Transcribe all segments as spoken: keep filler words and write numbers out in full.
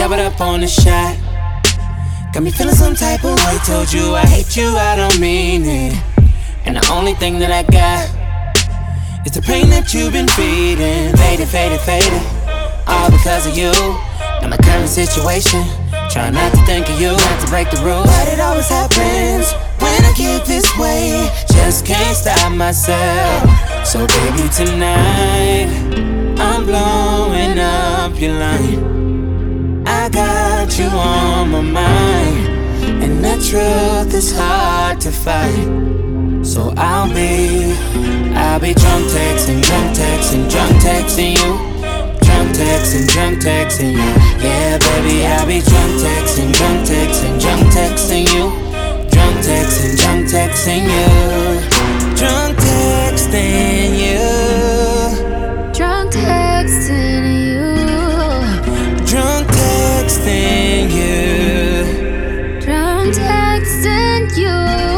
Chop it up on the shot. Got me feeling some type of way. Told you I hate you, I don't mean it. And the only thing that I got is the pain that you've been feeding. Faded, faded, faded, all because of you. Now my current situation, try not to think of you, not to break the rules. But it always happens when I get this way. Just can't stop myself. So baby, tonight I'm blowing up your line. I got you on my mind, and the truth is hard to fight. So I'll be, I'll be drunk texting, drunk texting, drunk texting you. Drunk texting, drunk texting you. Yeah, baby, I'll be drunk texting, drunk texting, drunk texting you. Drunk texting, drunk texting you. Drunk texting you. Drunk texting you. Drunk texting you. Drunk texting you.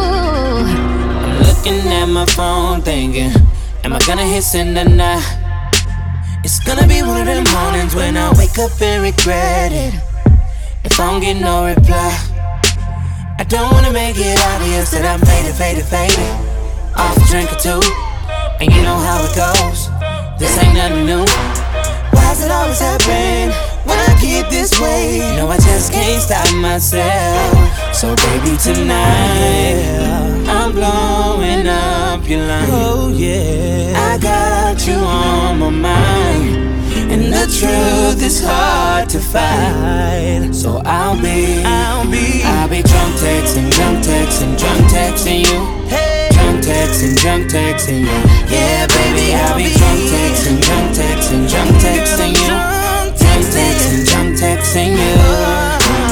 I'm looking at my phone thinking, am I gonna hit send tonight? It's gonna be one of them mornings when I wake up and regret it if I don't get no reply. I don't wanna make it obvious that I'm faded, faded, faded off a drink or two, and you know how it goes. This ain't nothing new. Why's it always happen when I get this way? No, I just can't stop myself. So baby, tonight I'm blowing up your line. Oh yeah, I got you on my mind, and the truth is hard to fight. So I'll be, I'll be, I'll be drunk texting, drunk texting, drunk texting you. Hey, drunk texting, drunk texting you. Yeah, baby, I'll be drunk texting, drunk texting, drunk texting you. Drunk texting, drunk texting you.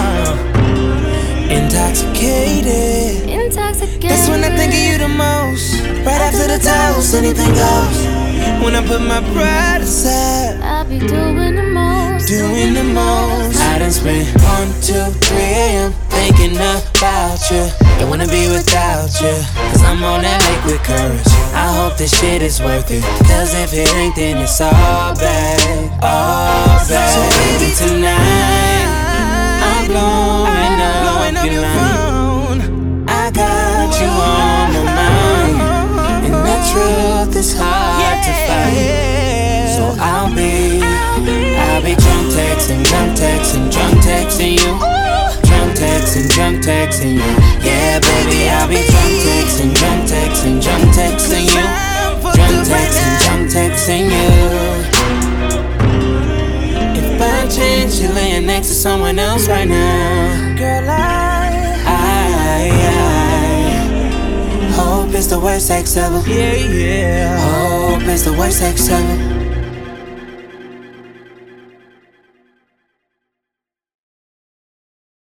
Intoxicated. Intoxicated. That's when I think of you the most. Right after the toast, anything goes. When I put my pride aside, I'll be doing the most. doing the most. I done spent one, two, three a.m. thinking about you. Don't wanna be without you, cause I'm on that liquid courage. I hope this shit is worth it, cause if it ain't, then it's all bad, all bad. So baby, tonight I'm blowing up your line. I got you on my mind, and the truth is hard to fight. So I'll be, I'll be drunk texting, drunk texting, drunk texting you. Drunk texting, drunk texting you. Yeah, baby, I'll be drunk texting, drunk texting, drunk texting you. Drunk texting, drunk texting you. If by chance you're laying next to someone else right now, girl, I, I, I hope it's the worst sex ever. Yeah, yeah. Hope it's the worst sex ever.